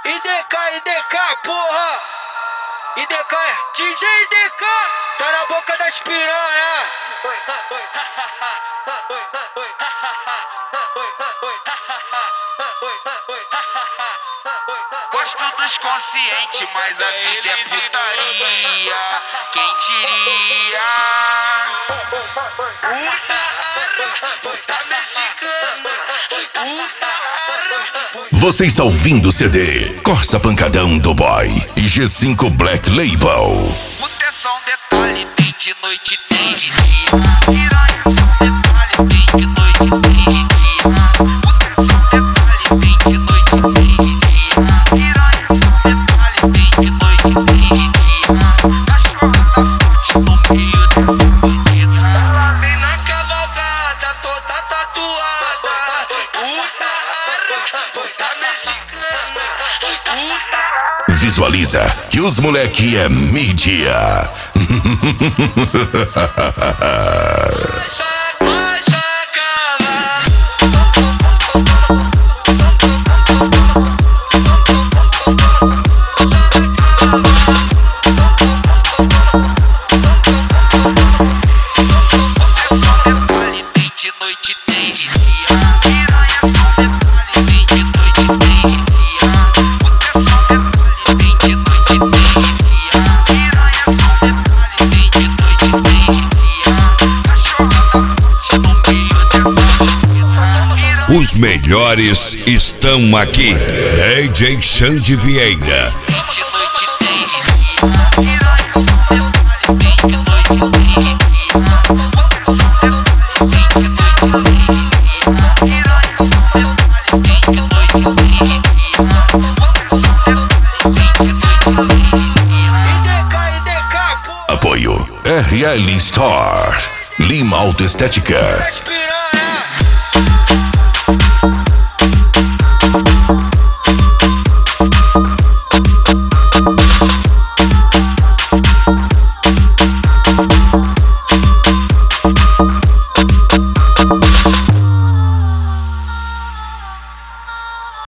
IDK, porra! IDK, DJ IDK, tá na boca das piranha. Gosto dos conscientes, mas a vida é putaria. Quem diria? Você está ouvindo o CD Corsa Pancadão do Boy e G5 Black Label. Puta é só um detalhe, tem de noite, tem de dia. Piranha é só um detalhe, tem de noite, tem de dia. Puta é só um detalhe, tem de noite, tem de dia. Piranha é só um detalhe, tem de noite, tem de dia. Cachorrada forte no meio dessa avenida. Ela vem na cavalgada, toda tatuada. Puta mexicana. Visualiza que os moleque é mídia. Os melhores estão aqui. DJ Xande Vieira. Apoio RL Store, Lima Autoestética. Das piranha.